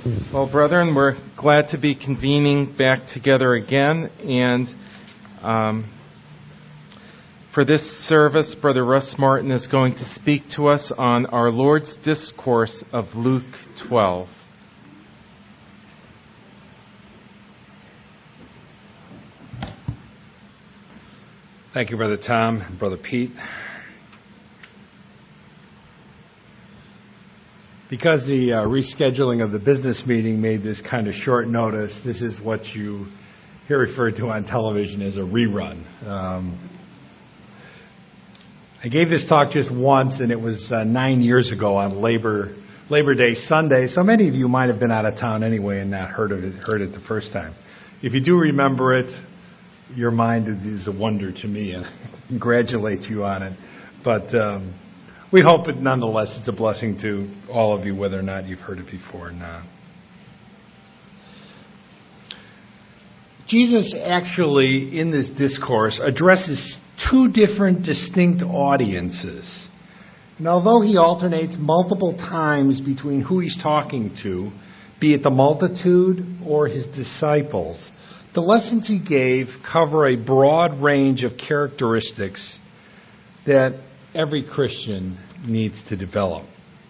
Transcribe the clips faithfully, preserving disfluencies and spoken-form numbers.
Well, brethren, we're glad to be convening back together again. And um, for this service, Brother Russ Martin is going to speak to us on our Lord's discourse of Luke twelve. Thank you, Brother Tom and Brother Pete. Because the uh, rescheduling of the business meeting made this kind of short notice, this is what you hear referred to on television as a rerun. Um, I gave this talk just once, and it was uh, nine years ago on Labor Labor Day Sunday, so many of you might have been out of town anyway and not heard of it, heard it the first time. If you do remember it, your mind is a wonder to me, and I congratulate you on it. But um, we hope that nonetheless it's a blessing to all of you, whether or not you've heard it before or not. Jesus actually, in this discourse, addresses two different distinct audiences. And although he alternates multiple times between who he's talking to, be it the multitude or his disciples, the lessons he gave cover a broad range of characteristics that every Christian needs to develop.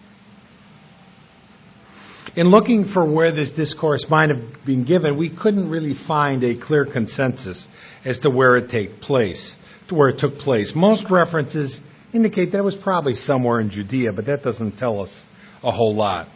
In looking for where this discourse might have been given, we couldn't really find a clear consensus as to where it take place, to where it took place. Most references indicate that it was probably somewhere in Judea, but that doesn't tell us a whole lot.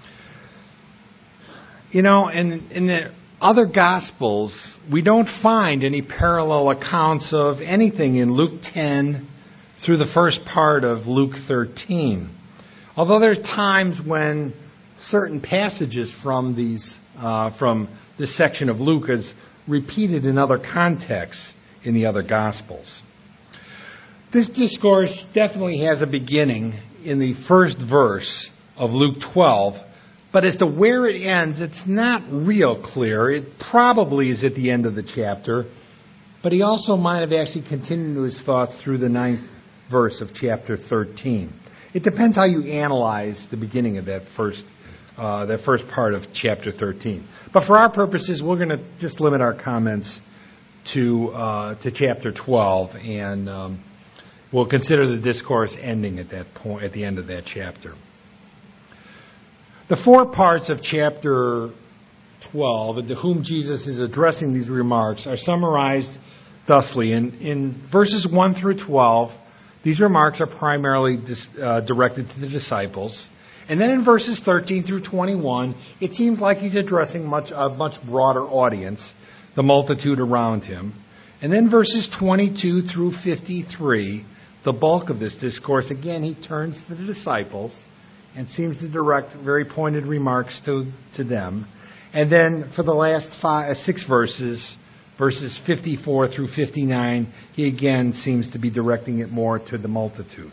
You know, in, in the other Gospels, we don't find any parallel accounts of anything in Luke ten through the first part of Luke thirteen. Although there's times when certain passages from these uh, from this section of Luke is repeated in other contexts in the other Gospels. This discourse definitely has a beginning in the first verse of Luke twelve, but as to where it ends, it's not real clear. It probably is at the end of the chapter, but he also might have actually continued his thoughts through the ninth verse of chapter thirteen. It depends how you analyze the beginning of that first uh, that first part of chapter thirteen. But for our purposes, we're going to just limit our comments to uh, to chapter twelve, and um, we'll consider the discourse ending at that point, at the end of that chapter. The four parts of chapter twelve, to whom Jesus is addressing these remarks, are summarized thusly. In, in verses one through twelve, these remarks are primarily dis, uh, directed to the disciples. And then in verses thirteen through twenty-one, it seems like he's addressing much a much broader audience, the multitude around him. And then verses twenty-two through fifty-three, the bulk of this discourse, again, he turns to the disciples and seems to direct very pointed remarks to, to them. And then for the last five, six verses, verses fifty-four through fifty-nine, he again seems to be directing it more to the multitude.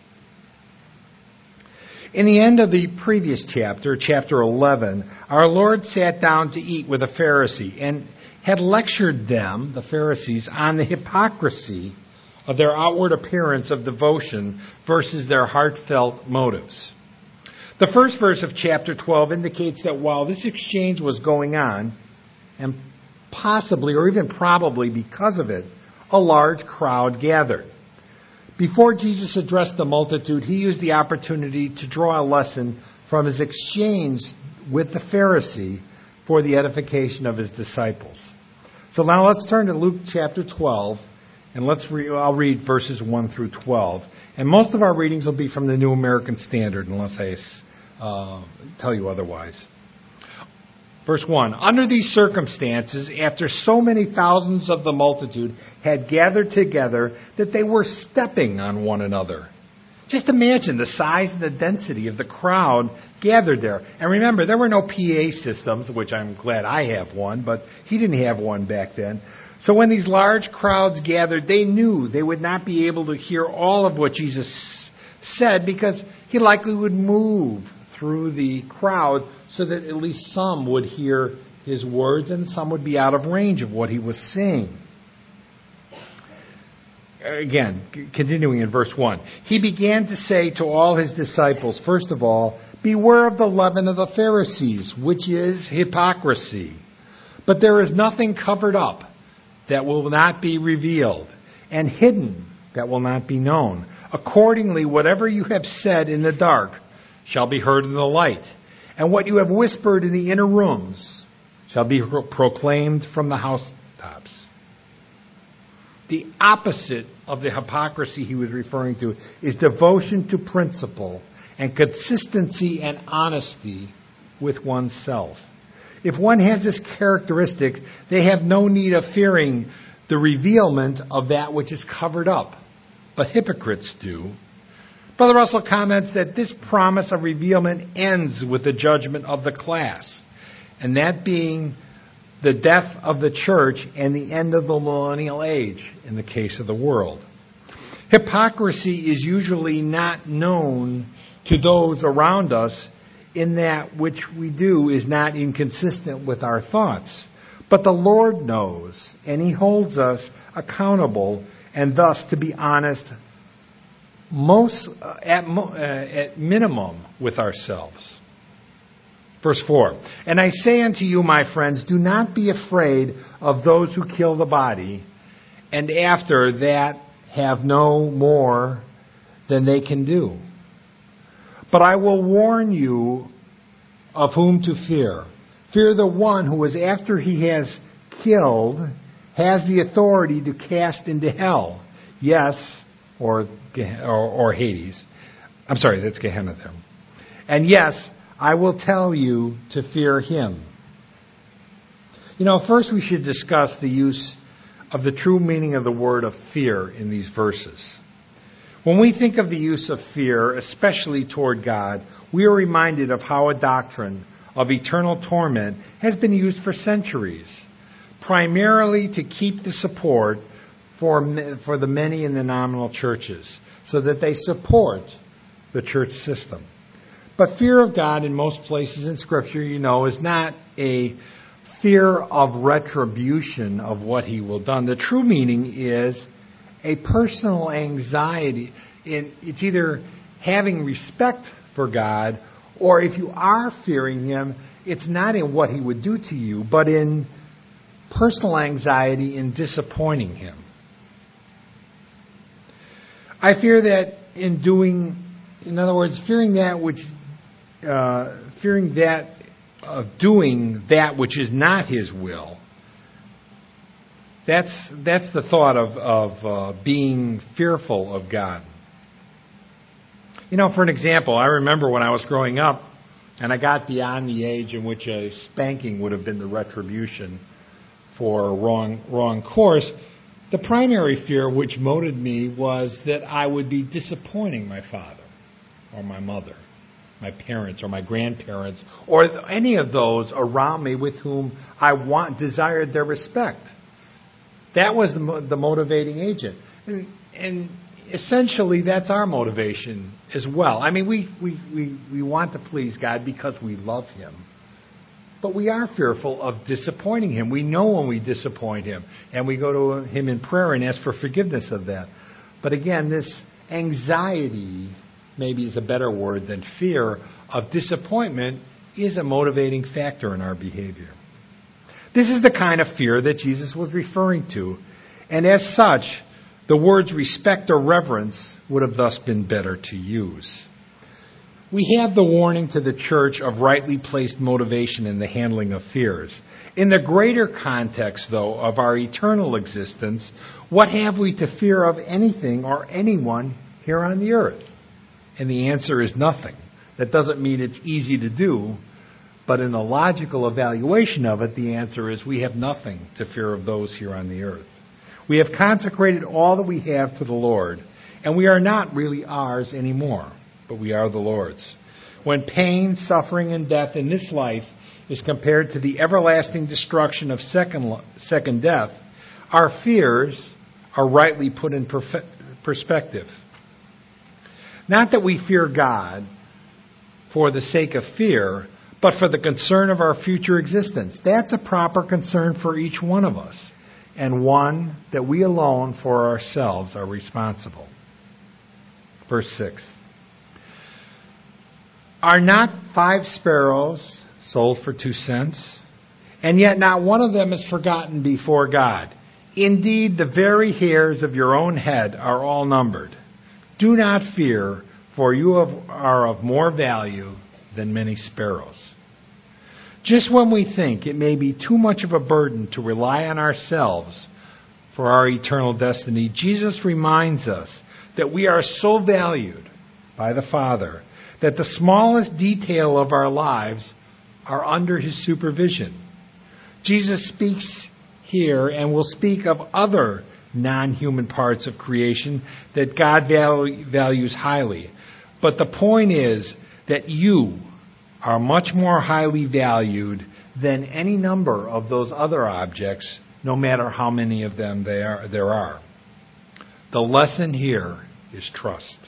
In the end of the previous chapter, chapter eleven, our Lord sat down to eat with a Pharisee and had lectured them, the Pharisees, on the hypocrisy of their outward appearance of devotion versus their heartfelt motives. The first verse of chapter twelve indicates that while this exchange was going on, and possibly or even probably because of it, a large crowd gathered. Before Jesus addressed the multitude, he used the opportunity to draw a lesson from his exchange with the Pharisee for the edification of his disciples. So now let's turn to Luke chapter twelve, and let's re- I'll read verses one through twelve. And most of our readings will be from the New American Standard, unless I uh, tell you otherwise. Verse one, under these circumstances, after so many thousands of the multitude had gathered together that they were stepping on one another. Just imagine the size and the density of the crowd gathered there. And remember, there were no P A systems, which I'm glad I have one, but he didn't have one back then. So when these large crowds gathered, they knew they would not be able to hear all of what Jesus said because he likely would move through the crowd so that at least some would hear his words and some would be out of range of what he was saying. Again, continuing in verse one. He began to say to all his disciples, first of all, Beware of the leaven of the Pharisees, which is hypocrisy. But there is nothing covered up that will not be revealed, and hidden that will not be known. Accordingly, whatever you have said in the dark shall be heard in the light, and what you have whispered in the inner rooms shall be proclaimed from the housetops. The opposite of the hypocrisy he was referring to is devotion to principle and consistency and honesty with oneself. If one has this characteristic, they have no need of fearing the revealment of that which is covered up. But hypocrites do. Brother Russell comments that this promise of revealment ends with the judgment of the class, and that being the death of the church and the end of the millennial age in the case of the world. Hypocrisy is usually not known to those around us, in that which we do is not inconsistent with our thoughts. But the Lord knows, and He holds us accountable, and thus, to be honest, most uh, at, mo- uh, at minimum with ourselves. Verse four, and I say unto you, my friends, do not be afraid of those who kill the body, and after that have no more than they can do. But I will warn you of whom to fear. Fear the one who is, after he has killed, has the authority to cast into hell. Yes, or or, or Hades. I'm sorry, that's Gehenna there. And yes, I will tell you to fear him. You know, first we should discuss the use of the true meaning of the word of fear in these verses. When we think of the use of fear, especially toward God, we are reminded of how a doctrine of eternal torment has been used for centuries, primarily to keep the support for, for the many in the nominal churches, so that they support the church system. But fear of God in most places in Scripture, you know, is not a fear of retribution of what He will do. The true meaning is a personal anxiety. In, it's either having respect for God, or if you are fearing Him, it's not in what He would do to you, but in personal anxiety in disappointing Him. I fear that in doing, in other words, fearing that which, uh, fearing that of doing that which is not His will. That's that's the thought of of uh, being fearful of God. You know, for an example, I remember when I was growing up, and I got beyond the age in which a spanking would have been the retribution for a wrong wrong course. The primary fear which motivated me was that I would be disappointing my father or my mother, my parents or my grandparents, or any of those around me with whom I want desired their respect. That was the, the motivating agent. And, and essentially, that's our motivation as well. I mean, we, we, we, we want to please God because we love Him. But we are fearful of disappointing Him. We know when we disappoint Him. And we go to Him in prayer and ask for forgiveness of that. But again, this anxiety, maybe is a better word than fear, of disappointment is a motivating factor in our behavior. This is the kind of fear that Jesus was referring to. And as such, the words respect or reverence would have thus been better to use. We have the warning to the church of rightly placed motivation in the handling of fears. In the greater context, though, of our eternal existence, what have we to fear of anything or anyone here on the earth? And the answer is nothing. That doesn't mean it's easy to do, but in a logical evaluation of it, the answer is we have nothing to fear of those here on the earth. We have consecrated all that we have to the Lord, and we are not really ours anymore, but we are the Lord's. When pain, suffering, and death in this life is compared to the everlasting destruction of second, second death, our fears are rightly put in perfe- perspective. Not that we fear God for the sake of fear, but for the concern of our future existence. That's a proper concern for each one of us, and one that we alone for ourselves are responsible. Verse six. Are not five sparrows sold for two cents? And yet not one of them is forgotten before God. Indeed, the very hairs of your own head are all numbered. Do not fear, for you are of more value than many sparrows. Just when we think it may be too much of a burden to rely on ourselves for our eternal destiny, Jesus reminds us that we are so valued by the Father that the smallest detail of our lives are under His supervision. Jesus speaks here and will speak of other non-human parts of creation that God values highly. But the point is that you are much more highly valued than any number of those other objects, no matter how many of them they are, there are. The lesson here is trust.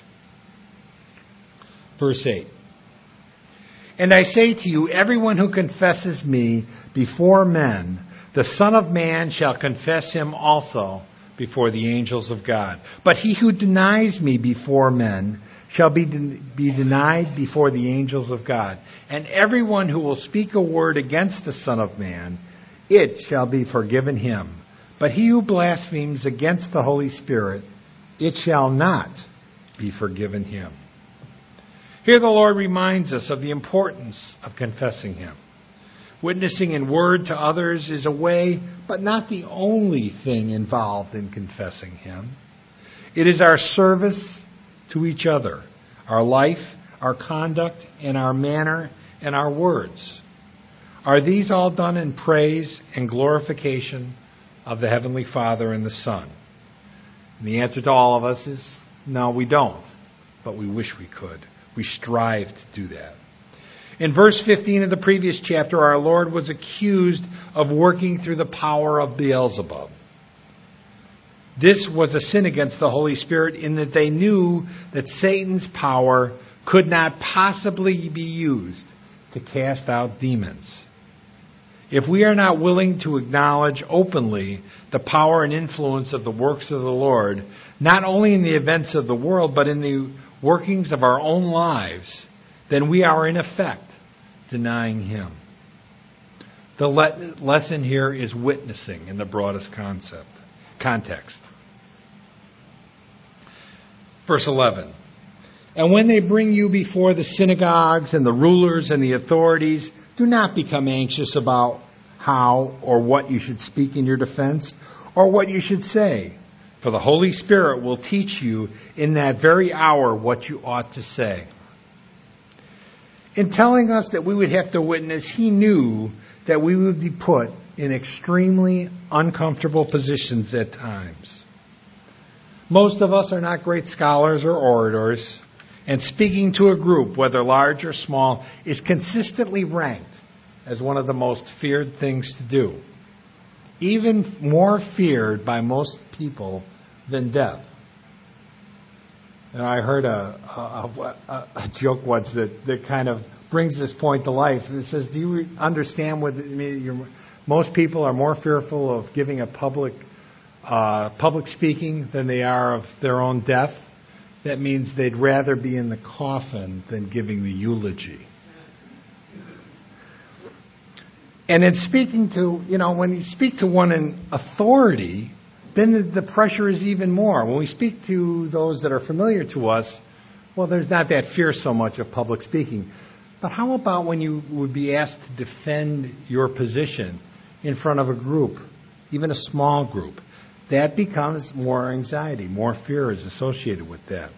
Verse eight. And I say to you, everyone who confesses me before men, the Son of Man shall confess him also before the angels of God. But he who denies me before men shall be, de- be denied before the angels of God. And everyone who will speak a word against the Son of Man, it shall be forgiven him. But he who blasphemes against the Holy Spirit, it shall not be forgiven him. Here the Lord reminds us of the importance of confessing Him. Witnessing in word to others is a way, but not the only thing involved in confessing Him. It is our service to each other, our life, our conduct, and our manner, and our words. Are these all done in praise and glorification of the Heavenly Father and the Son? And the answer to all of us is, no, we don't, but we wish we could. We strive to do that. In verse fifteen of the previous chapter, our Lord was accused of working through the power of Beelzebub. This was a sin against the Holy Spirit in that they knew that Satan's power could not possibly be used to cast out demons. If we are not willing to acknowledge openly the power and influence of the works of the Lord, not only in the events of the world, but in the workings of our own lives, then we are in effect denying Him. The le- lesson here is witnessing in the broadest concept, context. Verse eleven. And when they bring you before the synagogues and the rulers and the authorities, do not become anxious about how or what you should speak in your defense or what you should say. For the Holy Spirit will teach you in that very hour what you ought to say. In telling us that we would have to witness, He knew that we would be put in extremely uncomfortable positions at times. Most of us are not great scholars or orators, and speaking to a group, whether large or small, is consistently ranked as one of the most feared things to do. Even more feared by most people than death. And I heard a, a, a, a joke once that, that kind of brings this point to life. It says, do you understand what you're, most people are more fearful of giving a public uh, public speaking than they are of their own death? That means they'd rather be in the coffin than giving the eulogy. And in speaking to, you know, when you speak to one in authority, then the, the pressure is even more. When we speak to those that are familiar to us, well, there's not that fear so much of public speaking. But how about when you would be asked to defend your position in front of a group, even a small group? That becomes more anxiety, more fear is associated with that.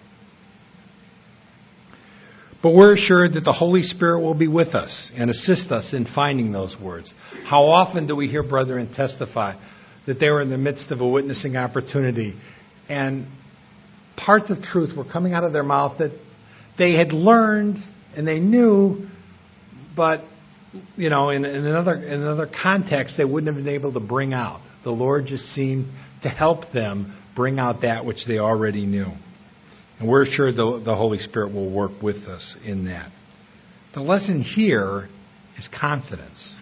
But we're assured that the Holy Spirit will be with us and assist us in finding those words. How often do we hear brethren testify that they were in the midst of a witnessing opportunity and parts of truth were coming out of their mouth that they had learned and they knew, but you know, in, in another in another context they wouldn't have been able to bring out. The Lord just seemed to help them bring out that which they already knew. And we're sure the, the Holy Spirit will work with us in that. The lesson here is confidence.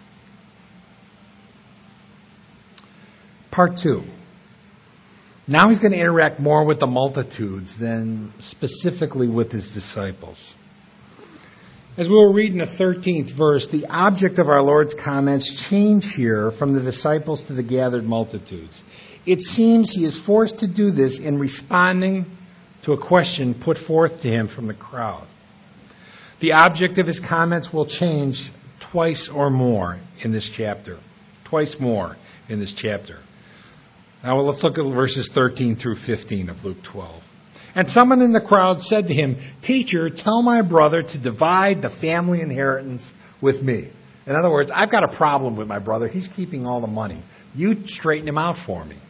Part two. Now he's going to interact more with the multitudes than specifically with his disciples. As we will read in the thirteenth verse, the object of our Lord's comments change here from the disciples to the gathered multitudes. It seems he is forced to do this in responding to a question put forth to him from the crowd. The object of his comments will change twice or more in this chapter. Twice more in this chapter. Now let's look at verses thirteen through fifteen of Luke twelve. And someone in the crowd said to him, "Teacher, tell my brother to divide the family inheritance with me." In other words, I've got a problem with my brother. He's keeping all the money. You straighten him out for me.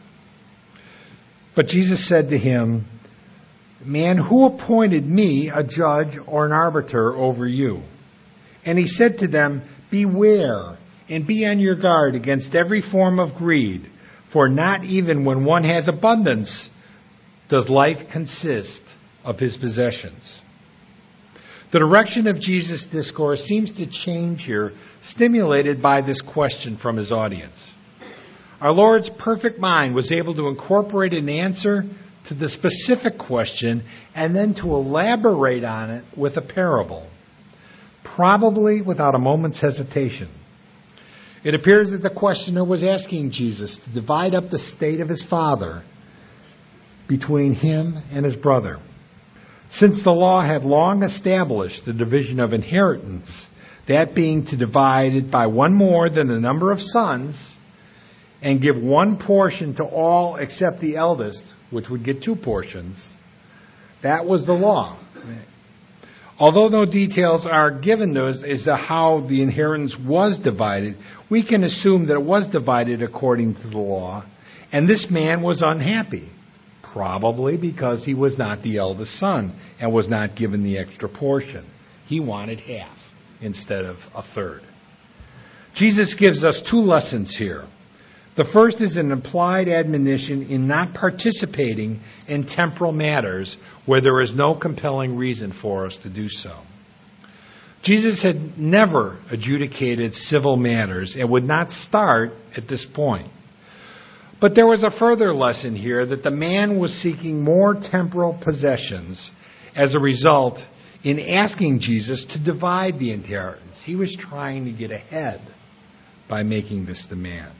But Jesus said to him, "Man, who appointed me a judge or an arbiter over you?" And he said to them, "Beware and be on your guard against every form of greed, for not even when one has abundance does life consist of his possessions." The direction of Jesus' discourse seems to change here, stimulated by this question from his audience. Our Lord's perfect mind was able to incorporate an answer to the specific question and then to elaborate on it with a parable, probably without a moment's hesitation. It appears that the questioner was asking Jesus to divide up the estate of his father between him and his brother. Since the law had long established the division of inheritance, that being to divide it by one more than the number of sons, and give one portion to all except the eldest, which would get two portions, that was the law. Although no details are given to us as to how the inheritance was divided, we can assume that it was divided according to the law, and this man was unhappy. Probably because he was not the eldest son and was not given the extra portion. He wanted half instead of a third. Jesus gives us two lessons here. The first is an implied admonition in not participating in temporal matters where there is no compelling reason for us to do so. Jesus had never adjudicated civil matters and would not start at this point. But there was a further lesson here that the man was seeking more temporal possessions as a result in asking Jesus to divide the inheritance. He was trying to get ahead by making this demand.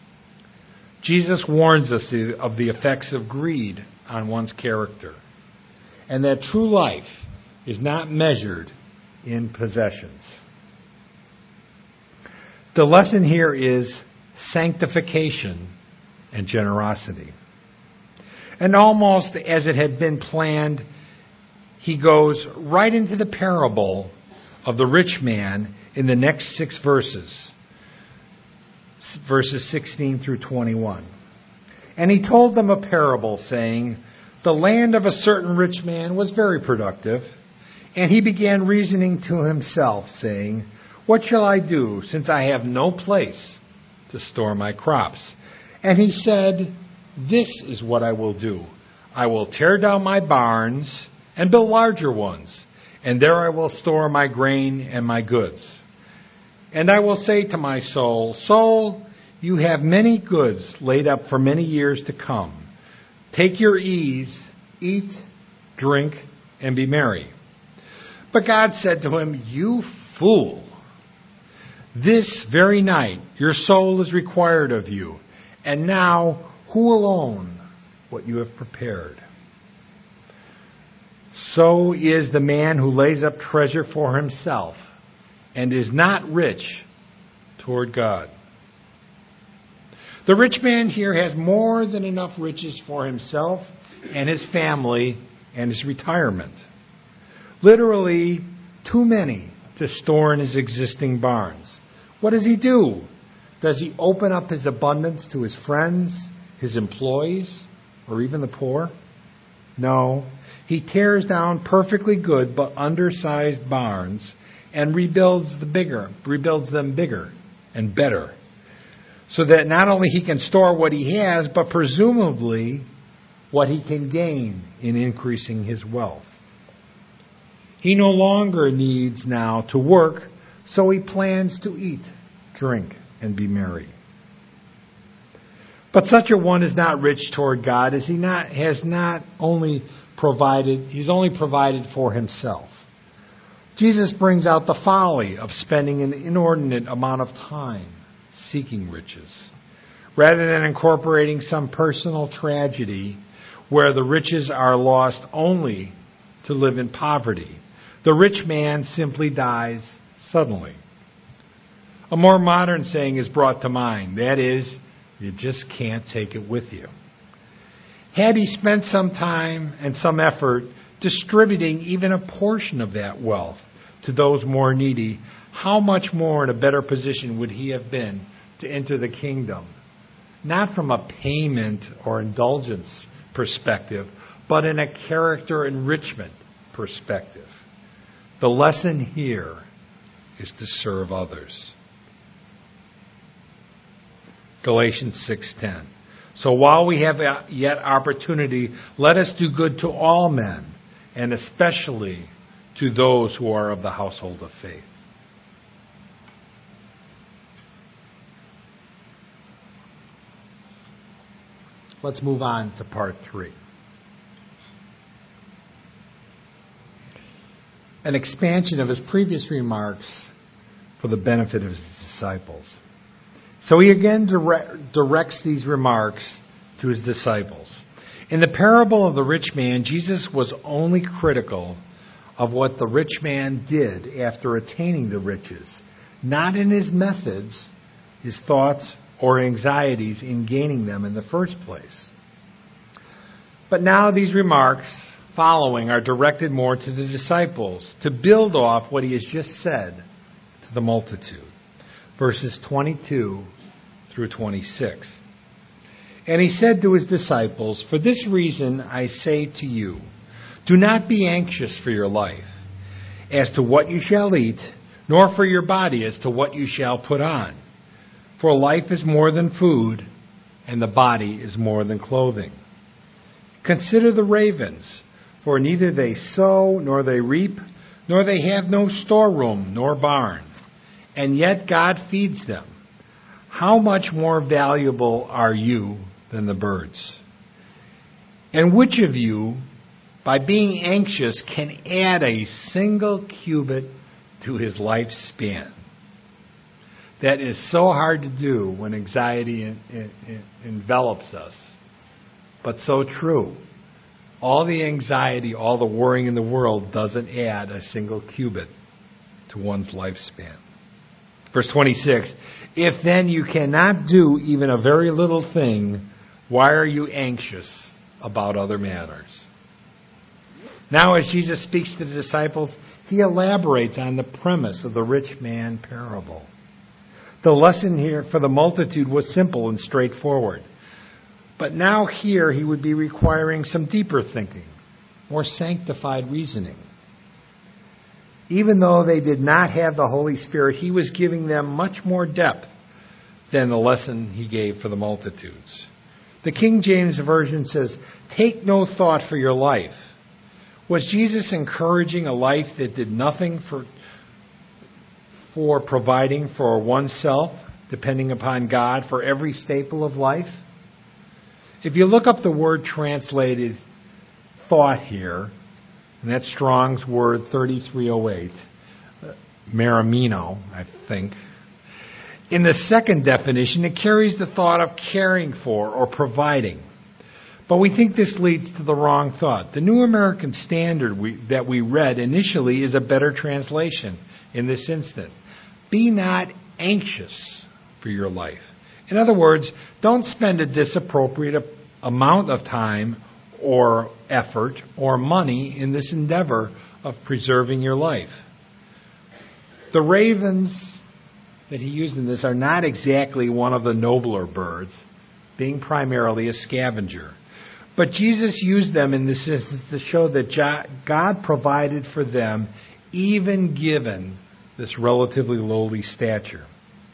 Jesus warns us of the effects of greed on one's character, and that true life is not measured in possessions. The lesson here is sanctification and generosity. And almost as it had been planned, he goes right into the parable of the rich man in the next six verses, verses sixteen through twenty-one. And he told them a parable, saying, "The land of a certain rich man was very productive, and he began reasoning to himself, saying, 'What shall I do, since I have no place to store my crops?' And he said, 'This is what I will do. I will tear down my barns and build larger ones, and there I will store my grain and my goods. And I will say to my soul, Soul, you have many goods laid up for many years to come. Take your ease, eat, drink, and be merry.' But God said to him, 'You fool, this very night your soul is required of you. And now, who will own what you have prepared?' So is the man who lays up treasure for himself and is not rich toward God." The rich man here has more than enough riches for himself and his family and his retirement. Literally, too many to store in his existing barns. What does he do? Does he open up his abundance to his friends, his employees, or even the poor? No. He tears down perfectly good but undersized barns and rebuilds the bigger, rebuilds them bigger and better, so that not only he can store what he has, but presumably what he can gain in increasing his wealth. He no longer needs now to work, so he plans to eat, drink, and be merry. But such a one is not rich toward God, as he not has not only provided, he's only provided for himself. Jesus brings out the folly of spending an inordinate amount of time seeking riches, rather than incorporating some personal tragedy where the riches are lost only to live in poverty. The rich man simply dies suddenly. A more modern saying is brought to mind. That is, you just can't take it with you. Had he spent some time and some effort distributing even a portion of that wealth to those more needy, how much more in a better position would he have been to enter the kingdom? Not from a payment or indulgence perspective, but in a character enrichment perspective. The lesson here is to serve others. Galatians six ten. So while we have yet opportunity, let us do good to all men, and especially to those who are of the household of faith. Let's move on to part three. An expansion of his previous remarks for the benefit of his disciples. So he again dire- directs these remarks to his disciples. In the parable of the rich man, Jesus was only critical of what the rich man did after attaining the riches, not in his methods, his thoughts, or anxieties in gaining them in the first place. But now these remarks following are directed more to the disciples to build off what he has just said to the multitude. Verses twenty-two through twenty-six. And he said to his disciples, "For this reason I say to you, do not be anxious for your life, as to what you shall eat, nor for your body as to what you shall put on. For life is more than food, and the body is more than clothing. Consider the ravens, for neither they sow, nor they reap, nor they have no storeroom, nor barn, and yet God feeds them. How much more valuable are you than the birds? And which of you, by being anxious, can add a single cubit to his lifespan?" That is so hard to do when anxiety in, in, in envelops us, but so true. All the anxiety, all the worrying in the world doesn't add a single cubit to one's lifespan. Verse twenty-six, "If then you cannot do even a very little thing, why are you anxious about other matters?" Now, as Jesus speaks to the disciples, he elaborates on the premise of the rich man parable. The lesson here for the multitude was simple and straightforward. But now here he would be requiring some deeper thinking, more sanctified reasoning. Even though they did not have the Holy Spirit, he was giving them much more depth than the lesson he gave for the multitudes. The King James Version says, "Take no thought for your life." Was Jesus encouraging a life that did nothing for, for providing for oneself, depending upon God for every staple of life? If you look up the word translated thought here, and that's Strong's word thirty-three oh eight, merimino, I think. In the second definition, it carries the thought of caring for or providing. But we think this leads to the wrong thought. The New American Standard we, that we read initially is a better translation in this instant. Be not anxious for your life. In other words, don't spend a disappropriate amount of time or effort or money in this endeavor of preserving your life. The ravens that he used in this are not exactly one of the nobler birds, being primarily a scavenger. But Jesus used them in this instance to show that God provided for them, even given this relatively lowly stature.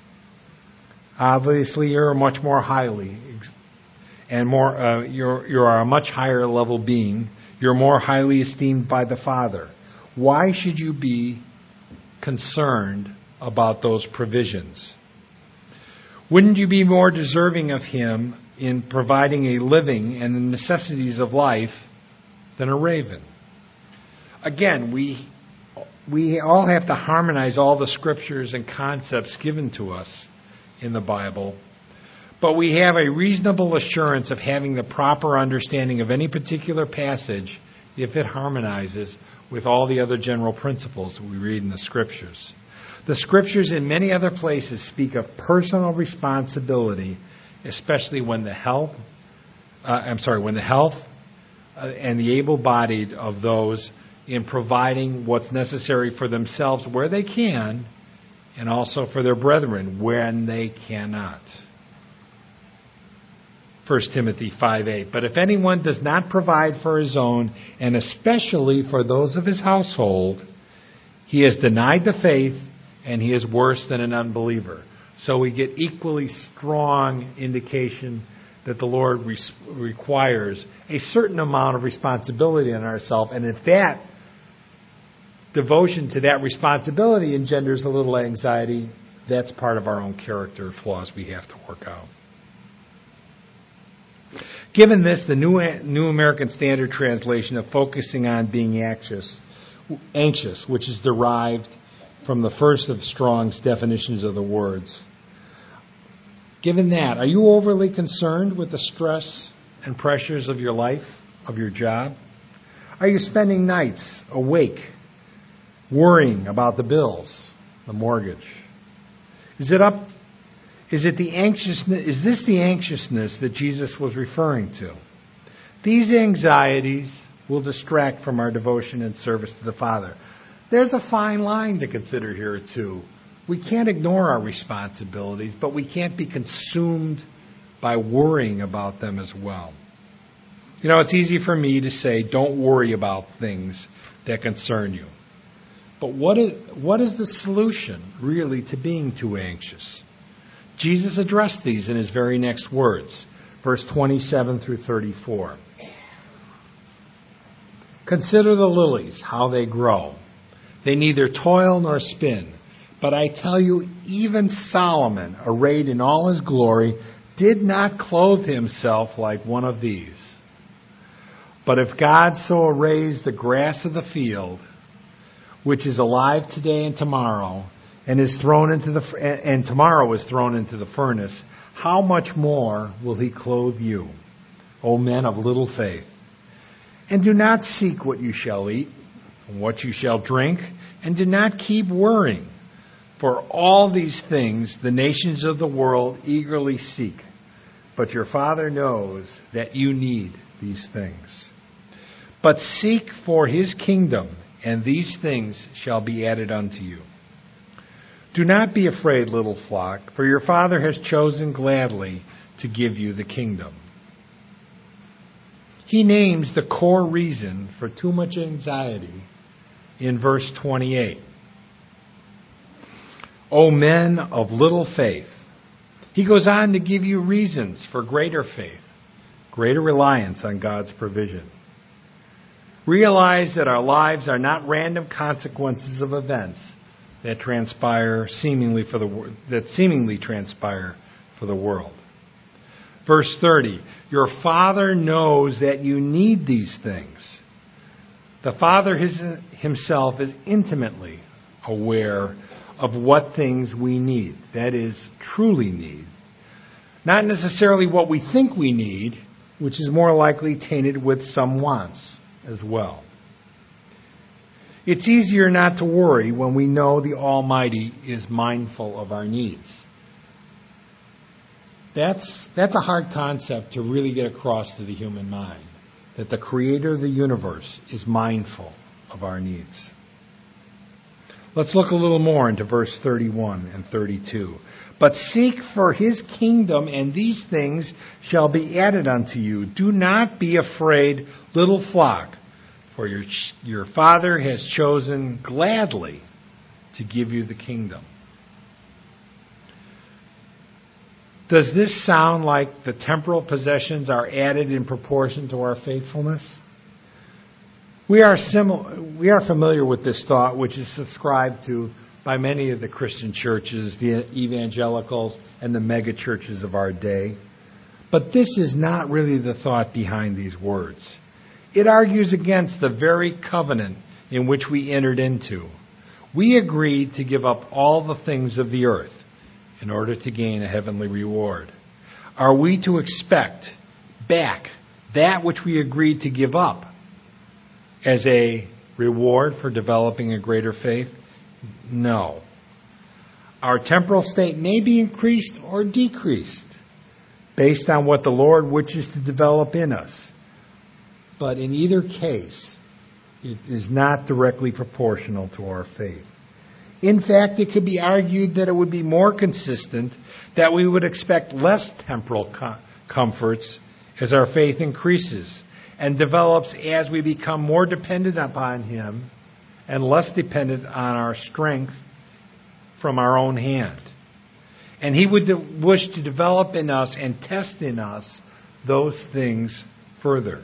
Obviously, you're much more highly and more. Uh, you're you are a much higher level being. You're more highly esteemed by the Father. Why should you be concerned about those provisions? Wouldn't you be more deserving of Him in providing a living and the necessities of life than a raven? Again, we we all have to harmonize all the scriptures and concepts given to us in the Bible, but we have a reasonable assurance of having the proper understanding of any particular passage if it harmonizes with all the other general principles we read in the scriptures. The scriptures in many other places speak of personal responsibility, especially when the health, uh, I'm sorry, when the health uh, and the able-bodied of those in providing what's necessary for themselves where they can, and also for their brethren when they cannot. First Timothy five eight. But if anyone does not provide for his own, and especially for those of his household, he has denied the faith, and he is worse than an unbeliever. So we get equally strong indication that the Lord re- requires a certain amount of responsibility in ourselves, and if that devotion to that responsibility engenders a little anxiety, that's part of our own character flaws we have to work out. Given this, the New, New American Standard Translation of focusing on being anxious, anxious, which is derived from the first of Strong's definitions of the words. Given that, are you overly concerned with the stress and pressures of your life, of your job? Are you spending nights awake, worrying about the bills, the mortgage? Is it up? Is it the anxiousness? Is this the anxiousness that Jesus was referring to? These anxieties will distract from our devotion and service to the Father. There's a fine line to consider here too. We can't ignore our responsibilities, but we can't be consumed by worrying about them as well. You know, it's easy for me to say, don't worry about things that concern you. But what is, what is the solution, really, to being too anxious? Jesus addressed these in his very next words, verse twenty-seven through thirty-four. Consider the lilies, how they grow. They neither toil nor spin. But I tell you, even Solomon, arrayed in all his glory, did not clothe himself like one of these. But if God so arrays the grass of the field, which is alive today and tomorrow, and is thrown into the and tomorrow is thrown into the furnace, how much more will he clothe you, O men of little faith? And do not seek what you shall eat, and what you shall drink, and do not keep worrying. For all these things the nations of the world eagerly seek, but your Father knows that you need these things. But seek for his kingdom, and these things shall be added unto you. Do not be afraid, little flock, for your Father has chosen gladly to give you the kingdom. He names the core reason for too much anxiety in verse twenty-eight. O men of little faith. He goes on to give you reasons for greater faith, greater reliance on God's provision. Realize that our lives are not random consequences of events that transpire seemingly for the that seemingly transpire for the world. Verse thirty, your Father knows that you need these things. The Father himself is intimately aware of what things we need, that is, truly need. Not necessarily what we think we need, which is more likely tainted with some wants as well. It's easier not to worry when we know the Almighty is mindful of our needs. That's, that's a hard concept to really get across to the human mind, that the Creator of the universe is mindful of our needs. Let's look a little more into verse thirty-one and thirty-two. But seek for his kingdom, and these things shall be added unto you. Do not be afraid, little flock, for your, your Father has chosen gladly to give you the kingdom. Does this sound like the temporal possessions are added in proportion to our faithfulness? We are simil- we are familiar with this thought, which is subscribed to by many of the Christian churches, the evangelicals, and the mega churches of our day. But this is not really the thought behind these words. It argues against the very covenant in which we entered into. We agreed to give up all the things of the earth in order to gain a heavenly reward. Are we to expect back that which we agreed to give up as a reward for developing a greater faith? No. Our temporal state may be increased or decreased based on what the Lord wishes to develop in us. But in either case, it is not directly proportional to our faith. In fact, it could be argued that it would be more consistent that we would expect less temporal com- comforts as our faith increases and develops as we become more dependent upon Him and less dependent on our strength from our own hand. And He would de- wish to develop in us and test in us those things further.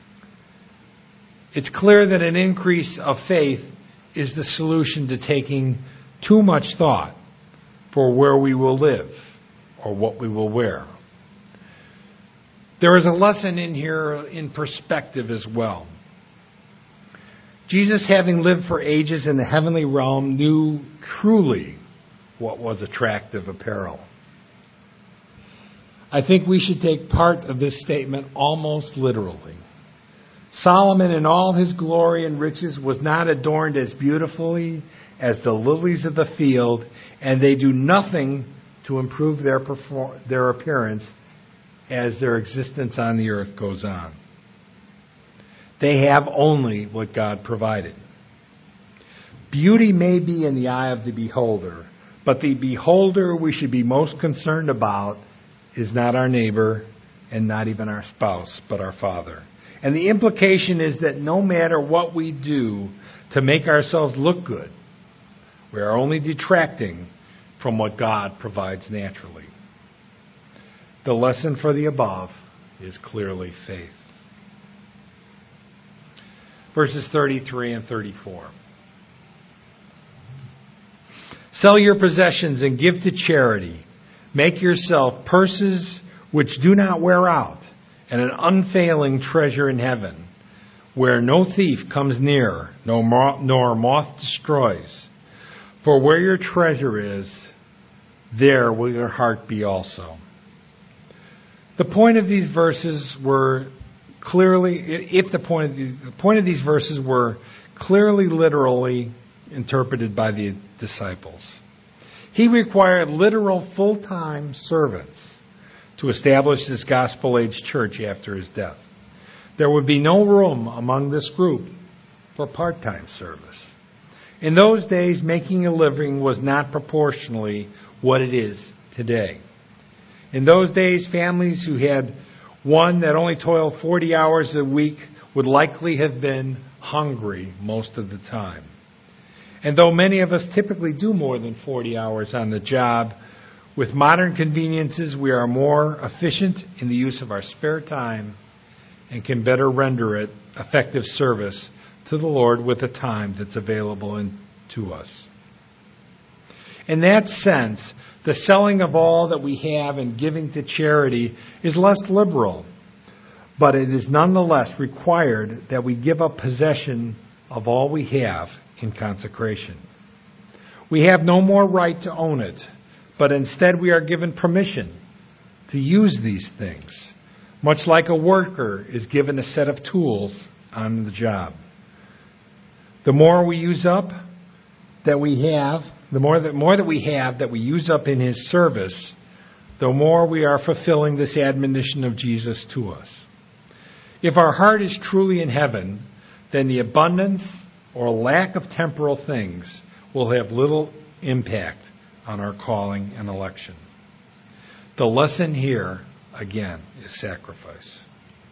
It's clear that an increase of faith is the solution to taking too much thought for where we will live or what we will wear. There is a lesson in here in perspective as well. Jesus, having lived for ages in the heavenly realm, knew truly what was attractive apparel. I think we should take part of this statement almost literally. Solomon in all his glory and riches was not adorned as beautifully as the lilies of the field, and they do nothing to improve their perform- their appearance as their existence on the earth goes on. They have only what God provided. Beauty may be in the eye of the beholder, but the beholder we should be most concerned about is not our neighbor and not even our spouse, but our Father. And the implication is that no matter what we do to make ourselves look good, we are only detracting from what God provides naturally. The lesson for the above is clearly faith. Verses thirty-three and thirty-four. Sell your possessions and give to charity. Make yourself purses which do not wear out, and an unfailing treasure in heaven, where no thief comes near, no mo- nor moth destroys. For where your treasure is, there will your heart be also. The point of these verses were clearly, if the point of, the, the point of these verses were clearly literally interpreted by the disciples. He required literal full-time servants to establish this gospel-age church after his death. There would be no room among this group for part-time service. In those days, making a living was not proportionally what it is today. In those days, families who had one that only toiled forty hours a week would likely have been hungry most of the time. And though many of us typically do more than forty hours on the job, with modern conveniences, we are more efficient in the use of our spare time and can better render it effective service to the Lord with the time that's available in, to us. In that sense, the selling of all that we have and giving to charity is less liberal, but it is nonetheless required that we give up possession of all we have in consecration. We have no more right to own it, but instead we are given permission to use these things, much like a worker is given a set of tools on the job. The more we use up that we have, the more that, more that we have that we use up in His service, the more we are fulfilling this admonition of Jesus to us. If our heart is truly in heaven, then the abundance or lack of temporal things will have little impact on our calling and election. The lesson here, again, is sacrifice.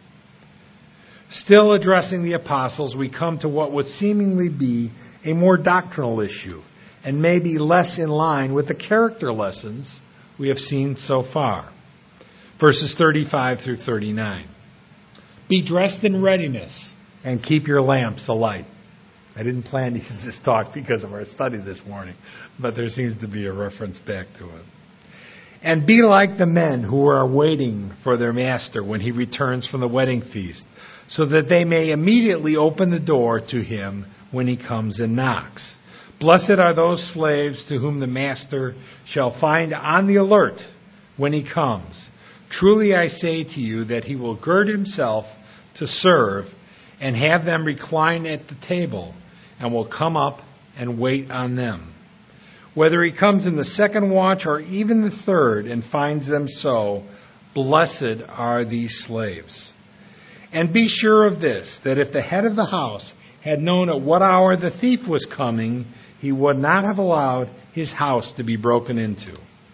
Still addressing the apostles, we come to what would seemingly be a more doctrinal issue and maybe less in line with the character lessons we have seen so far. Verses thirty-five through thirty-nine. Be dressed in readiness and keep your lamps alight. I didn't plan to use this talk because of our study this morning, but there seems to be a reference back to it. And be like the men who are waiting for their master when he returns from the wedding feast, so that they may immediately open the door to him when he comes and knocks. Blessed are those slaves to whom the master shall find on the alert when he comes. Truly I say to you that he will gird himself to serve and have them recline at the table, and will come up and wait on them. Whether he comes in the second watch or even the third and finds them so, blessed are these slaves. And be sure of this, that if the head of the house had known at what hour the thief was coming, he would not have allowed his house to be broken into.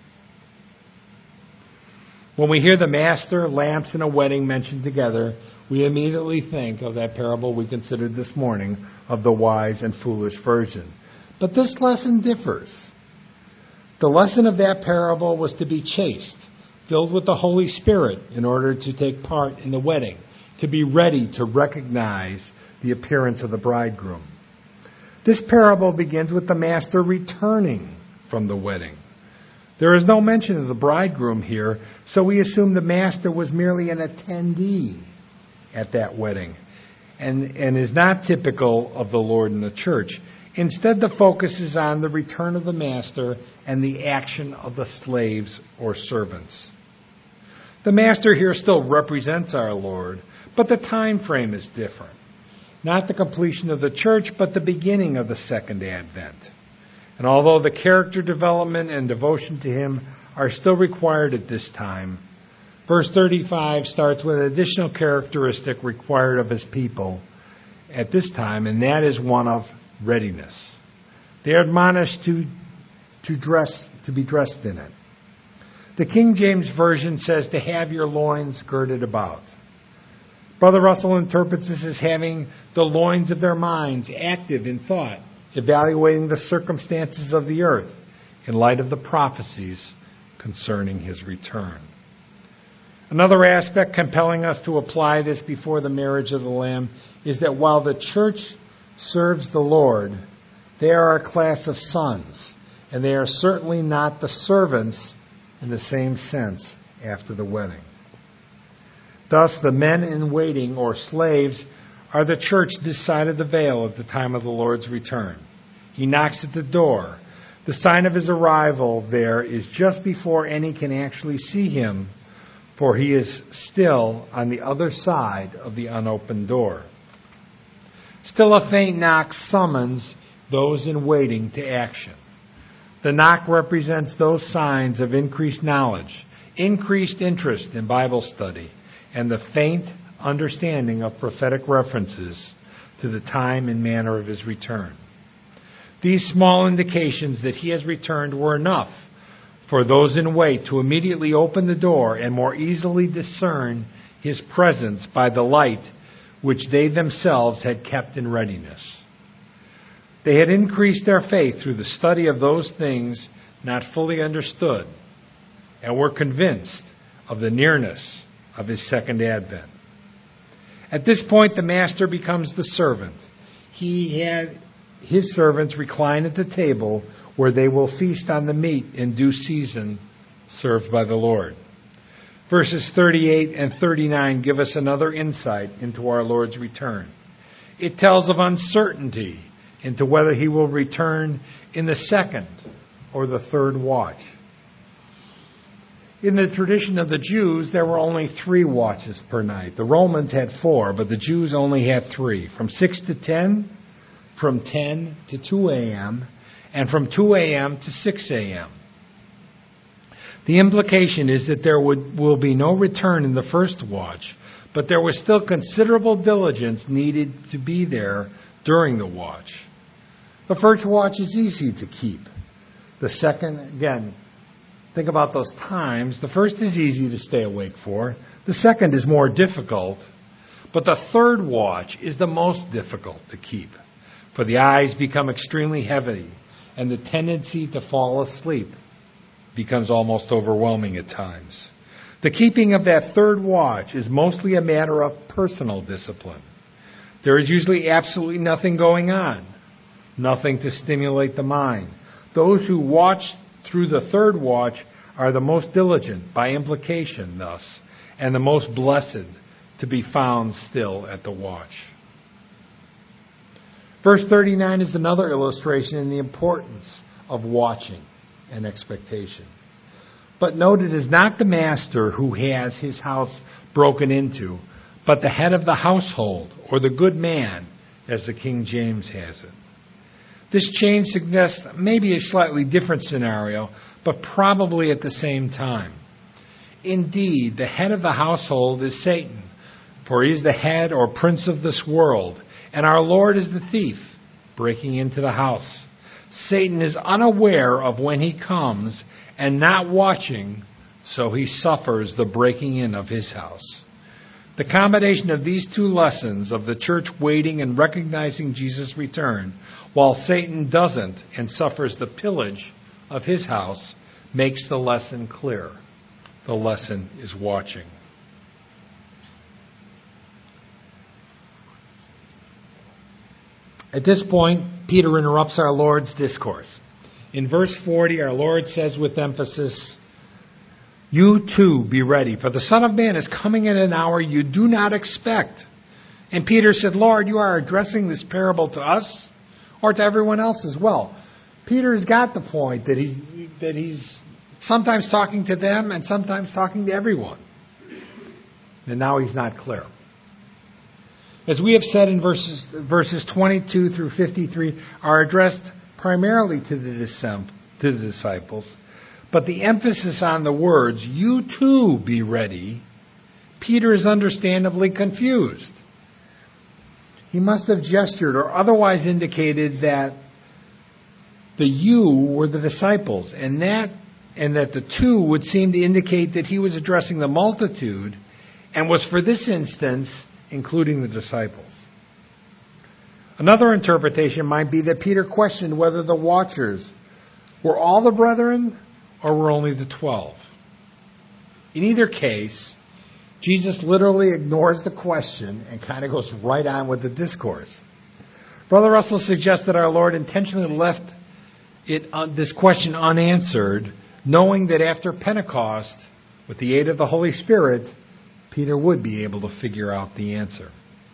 When we hear the master, lamps, and a wedding mentioned together, we immediately think of that parable we considered this morning of the wise and foolish virgin. But this lesson differs. The lesson of that parable was to be chaste, filled with the Holy Spirit in order to take part in the wedding, to be ready to recognize the appearance of the bridegroom. This parable begins with the master returning from the wedding. There is no mention of the bridegroom here, so we assume the master was merely an attendee at that wedding, and, and is not typical of the Lord in the church. Instead, the focus is on the return of the master and the action of the slaves or servants. The master here still represents our Lord, but the time frame is different. Not the completion of the church, but the beginning of the second advent. And although the character development and devotion to him are still required at this time, verse thirty-five starts with an additional characteristic required of his people at this time, and that is one of readiness. They are admonished to, to dress, to be dressed in it. The King James Version says to have your loins girded about. Brother Russell interprets this as having the loins of their minds active in thought, evaluating the circumstances of the earth in light of the prophecies concerning his return. Another aspect compelling us to apply this before the marriage of the Lamb is that while the church serves the Lord, they are a class of sons, and they are certainly not the servants in the same sense after the wedding. Thus, the men in waiting, or slaves, are the church this side of the veil at the time of the Lord's return. He knocks at the door. The sign of his arrival there is just before any can actually see him, for he is still on the other side of the unopened door. Still a faint knock summons those in waiting to action. The knock represents those signs of increased knowledge, increased interest in Bible study, and the faint understanding of prophetic references to the time and manner of his return. These small indications that he has returned were enough for those in wait to immediately open the door and more easily discern his presence by the light which they themselves had kept in readiness. They had increased their faith through the study of those things not fully understood, and were convinced of the nearness of his second advent. At this point, the master becomes the servant. He had his servants recline at the table where they will feast on the meat in due season served by the Lord. Verses thirty-eight and thirty-nine give us another insight into our Lord's return. It tells of uncertainty into whether he will return in the second or the third watch. In the tradition of the Jews, there were only three watches per night. The Romans had four, but the Jews only had three. From six to ten, from ten to two a.m., and from two a.m. to six a.m. The implication is that there would, will be no return in the first watch, but there was still considerable diligence needed to be there during the watch. The first watch is easy to keep. The second, again, think about those times. The first is easy to stay awake for. The second is more difficult. But the third watch is the most difficult to keep, for the eyes become extremely heavy, and the tendency to fall asleep becomes almost overwhelming at times. The keeping of that third watch is mostly a matter of personal discipline. There is usually absolutely nothing going on, nothing to stimulate the mind. Those who watch through the third watch are the most diligent, by implication thus, and the most blessed to be found still at the watch. Verse thirty-nine is another illustration in the importance of watching and expectation. But note, it is not the master who has his house broken into, but the head of the household, or the good man, as the King James has it. This change suggests maybe a slightly different scenario, but probably at the same time. Indeed, the head of the household is Satan, for he is the head or prince of this world, and our Lord is the thief, breaking into the house. Satan is unaware of when he comes and not watching, so he suffers the breaking in of his house. The combination of these two lessons, of the church waiting and recognizing Jesus' return, while Satan doesn't and suffers the pillage of his house, makes the lesson clear. The lesson is watching. At this point, Peter interrupts our Lord's discourse. In verse forty, our Lord says with emphasis, "You too be ready, for the Son of Man is coming at an hour you do not expect." And Peter said, "Lord, you are addressing this parable to us or to everyone else as well?" Peter's got the point that he's, that he's sometimes talking to them and sometimes talking to everyone. And now he's not clear. As we have said in verses, verses twenty-two through fifty-three, are addressed primarily to the, to the disciples. But the emphasis on the words, "You too be ready," Peter is understandably confused. He must have gestured or otherwise indicated that the "you" were the disciples, and that and that the "two" would seem to indicate that he was addressing the multitude, and was for this instance including the disciples. Another interpretation might be that Peter questioned whether the watchers were all the brethren or were only the twelve. In either case, Jesus literally ignores the question and kind of goes right on with the discourse. Brother Russell suggests that our Lord intentionally left it uh, this question unanswered, knowing that after Pentecost, with the aid of the Holy Spirit, Peter would be able to figure out the answer.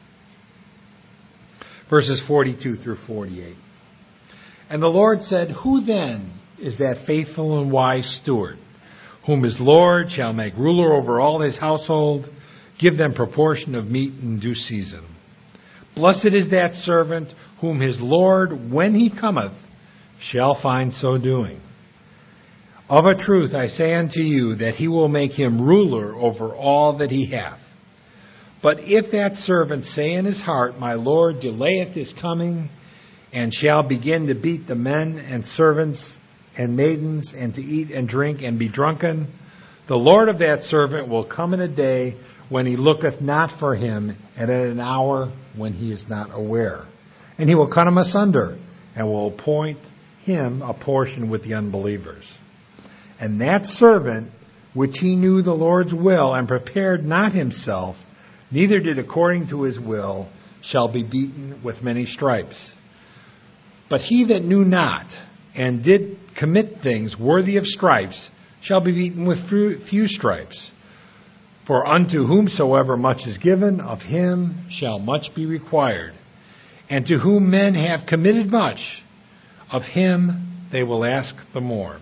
Verses forty-two through forty-eight. "And the Lord said, Who then is that faithful and wise steward, whom his Lord shall make ruler over all his household, give them proportion of meat in due season? Blessed is that servant whom his Lord, when he cometh, shall find so doing. Of a truth I say unto you, that he will make him ruler over all that he hath. But if that servant say in his heart, My Lord delayeth his coming, and shall begin to beat the men and servants and maidens, and to eat and drink and be drunken, the Lord of that servant will come in a day when he looketh not for him, and at an hour when he is not aware. And he will cut him asunder, and will appoint him a portion with the unbelievers. And that servant, which he knew the Lord's will, and prepared not himself, neither did according to his will, shall be beaten with many stripes. But he that knew not, and did commit things worthy of stripes, shall be beaten with few stripes. For unto whomsoever much is given, of him shall much be required. And to whom men have committed much, of him they will ask the more."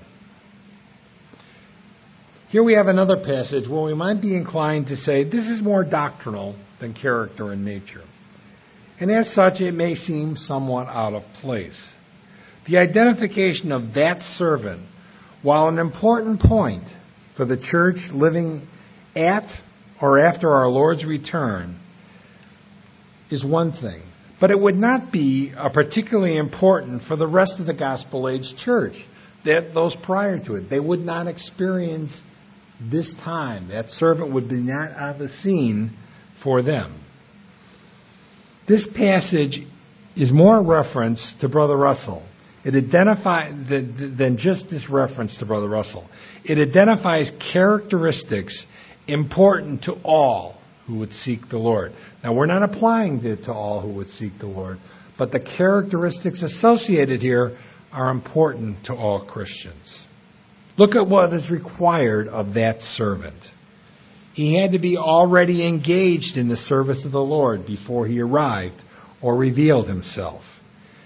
Here we have another passage where we might be inclined to say this is more doctrinal than character in nature. And as such, it may seem somewhat out of place. The identification of that servant, while an important point for the church living at or after our Lord's return, is one thing. But it would not be a particularly important for the rest of the gospel age church, that those prior to it. They would not experience this time. That servant would be not on the scene for them. This passage is more a reference to Brother Russell. It identifies, than just this reference to Brother Russell. It identifies characteristics important to all who would seek the Lord. Now, we're not applying it to all who would seek the Lord, but the characteristics associated here are important to all Christians. Look at what is required of that servant. He had to be already engaged in the service of the Lord before he arrived or revealed himself.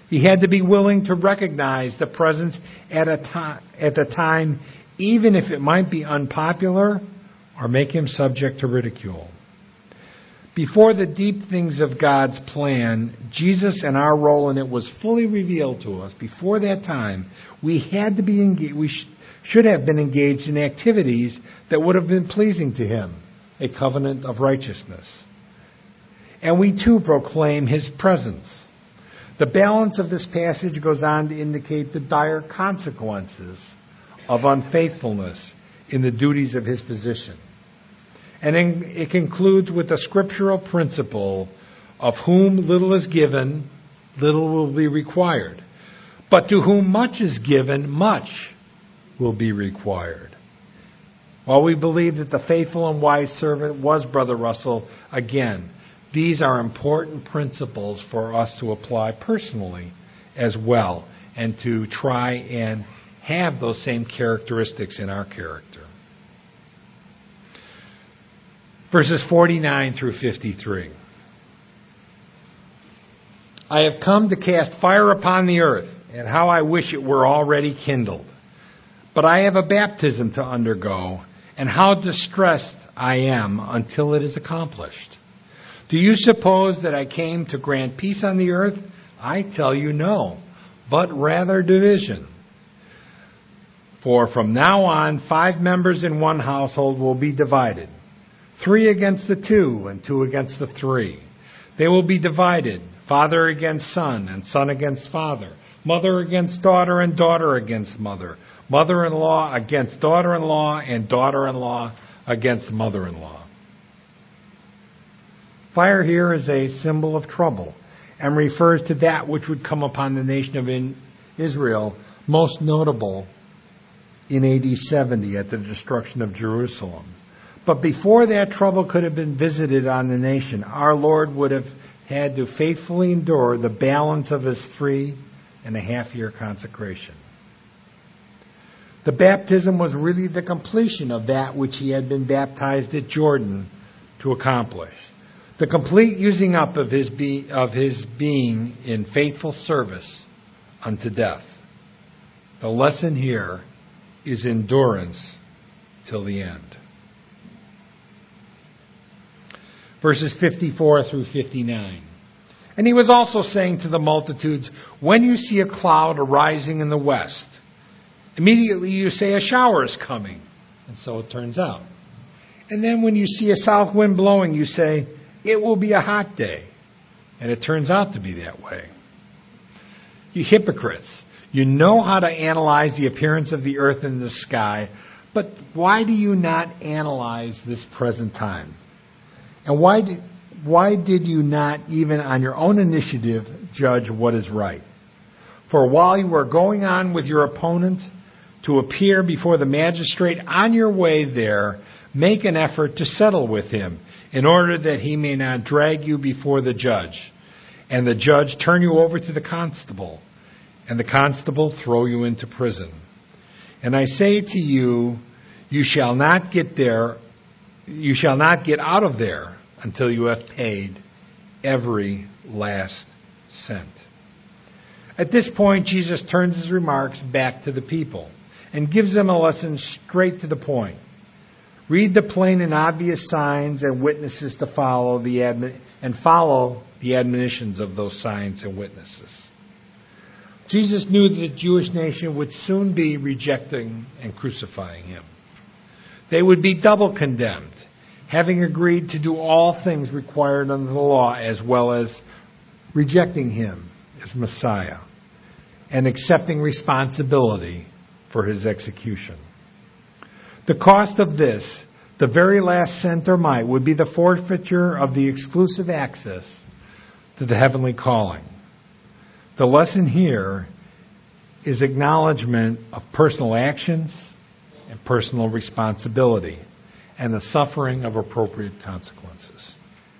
He had to be willing to recognize the presence at a time, at the time, even if it might be unpopular or make him subject to ridicule. Before the deep things of God's plan, Jesus and our role in it was fully revealed to us. Before that time, we had to be engaged, we sh- should have been engaged in activities that would have been pleasing to him, a covenant of righteousness. And we too proclaim his presence. The balance of this passage goes on to indicate the dire consequences of unfaithfulness in the duties of his position. And then it concludes with the scriptural principle of whom little is given, little will be required. But to whom much is given, much will be required. While we believe that the faithful and wise servant was Brother Russell, again, these are important principles for us to apply personally as well, and to try and have those same characteristics in our character. Verses forty-nine through fifty-three. I have come to cast fire upon the earth, and how I wish it were already kindled. But I have a baptism to undergo, and how distressed I am until it is accomplished. Do you suppose that I came to grant peace on the earth? I tell you no, but rather division. For from now on, five members in one household will be divided. Three against the two, and two against the three. They will be divided, father against son, and son against father, mother against daughter, and daughter against mother, mother-in-law against daughter-in-law, and daughter-in-law against mother-in-law. Fire here is a symbol of trouble, and refers to that which would come upon the nation of Israel, most notable in A D seventy at the destruction of Jerusalem. But before that trouble could have been visited on the nation, our Lord would have had to faithfully endure the balance of his three and a half year consecration. The baptism was really the completion of that which he had been baptized at Jordan to accomplish. The complete using up of his, be, of his being in faithful service unto death. The lesson here is endurance till the end. Verses fifty-four through fifty-nine. And he was also saying to the multitudes, when you see a cloud arising in the west, immediately you say a shower is coming. And so it turns out. And then when you see a south wind blowing, you say, it will be a hot day. And it turns out to be that way. You hypocrites, you know how to analyze the appearance of the earth and the sky, but why do you not analyze this present time? And why did, why did you not, even on your own initiative, judge what is right? For while you are going on with your opponent to appear before the magistrate on your way there, make an effort to settle with him, in order that he may not drag you before the judge, and the judge turn you over to the constable, and the constable throw you into prison. And I say to you, you shall not get there You shall not get out of there until you have paid every last cent. At this point, Jesus turns his remarks back to the people and gives them a lesson straight to the point. Read the plain and obvious signs and witnesses to follow the admi- and follow the admonitions of those signs and witnesses. Jesus knew that the Jewish nation would soon be rejecting and crucifying him. They would be double condemned, having agreed to do all things required under the law, as well as rejecting him as Messiah and accepting responsibility for his execution. The cost of this, the very last cent or mite, would be the forfeiture of the exclusive access to the heavenly calling. The lesson here is acknowledgement of personal actions and personal responsibility, and the suffering of appropriate consequences.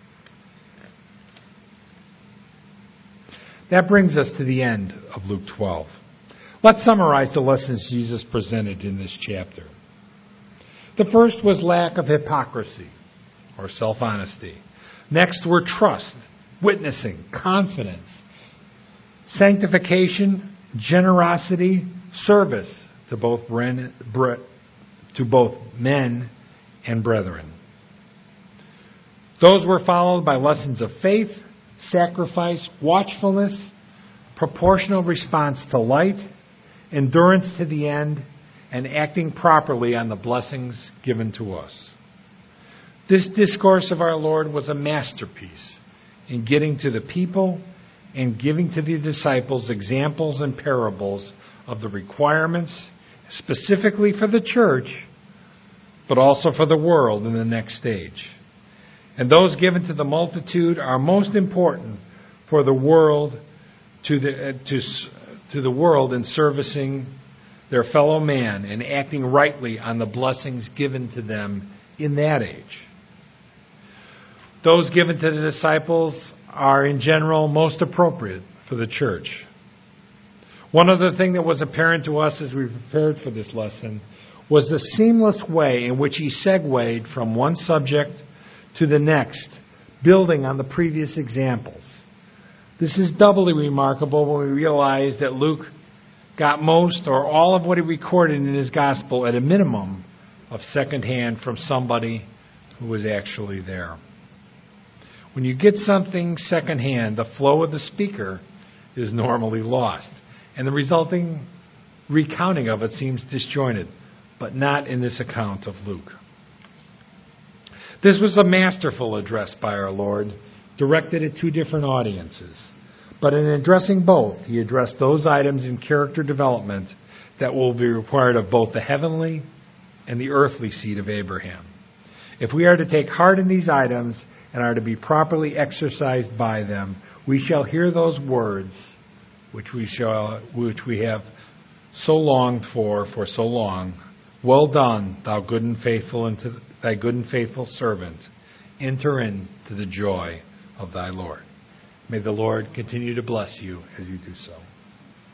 That brings us to the end of Luke twelve. Let's summarize the lessons Jesus presented in this chapter. The first was lack of hypocrisy, or self-honesty. Next were trust, witnessing, confidence, sanctification, generosity, service to both bren- bre- to both men and brethren. Those were followed by lessons of faith, sacrifice, watchfulness, proportional response to light, endurance to the end, and acting properly on the blessings given to us. This discourse of our Lord was a masterpiece in getting to the people and giving to the disciples examples and parables of the requirements, specifically for the church, but also for the world in the next stage. And those given to the multitude are most important for the world to the uh, to to the world in servicing their fellow man and acting rightly on the blessings given to them in that age. Those given to the disciples are in general most appropriate for the church. One other thing that was apparent to us as we prepared for this lesson was the seamless way in which he segued from one subject to the next, building on the previous examples. This is doubly remarkable when we realize that Luke got most or all of what he recorded in his gospel at a minimum of secondhand from somebody who was actually there. When you get something secondhand, the flow of the speaker is normally lost, and the resulting recounting of it seems disjointed, but not in this account of Luke. This was a masterful address by our Lord, directed at two different audiences. But in addressing both, he addressed those items in character development that will be required of both the heavenly and the earthly seed of Abraham. If we are to take heart in these items and are to be properly exercised by them, we shall hear those words which we shall, which we have so longed for for so long. Well done, thou good and faithful, into thy good and faithful servant. Enter into the joy of thy Lord. May the Lord continue to bless you as you do so.